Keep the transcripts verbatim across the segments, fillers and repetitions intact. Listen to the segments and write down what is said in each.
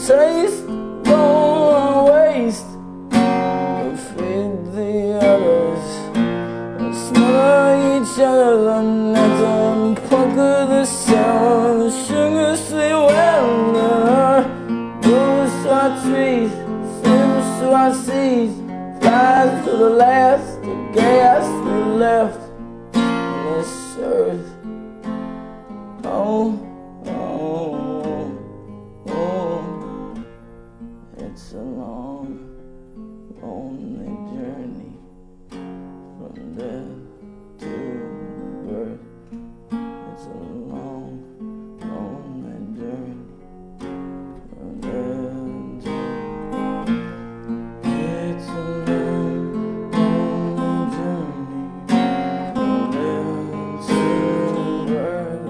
taste, don't waste, feed the others, smother each other, and let them pucker the sound. Sugar sweet weather, blues to our trees, swims to our seas, flies to the last, the gas we left on this earth. Oh, oh, oh, it's a long, lonely journey from death to birth. It's a long, lonely journey from death to birth. It's a long, lonely journey from death to birth.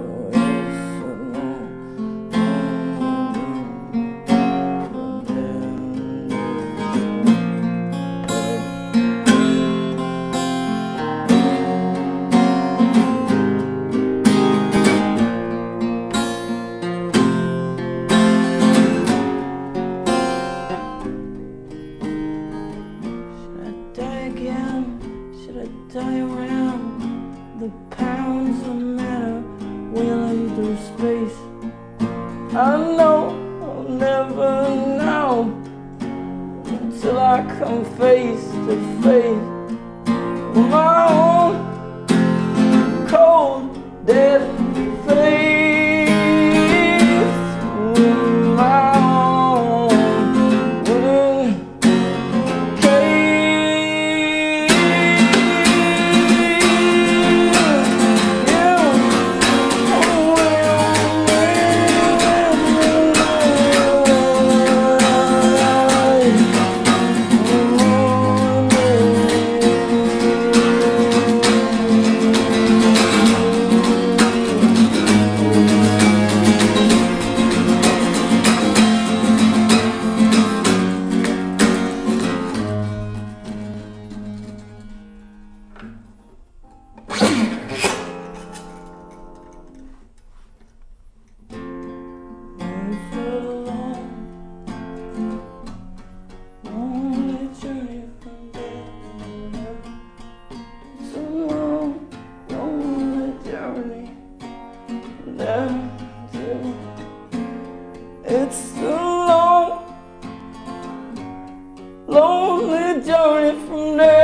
Should I die around the pounds of matter wheeling through space? I know I'll never know until I come face to face with my own cold, dead face, with my own wooden It's a long, lonely journey from there.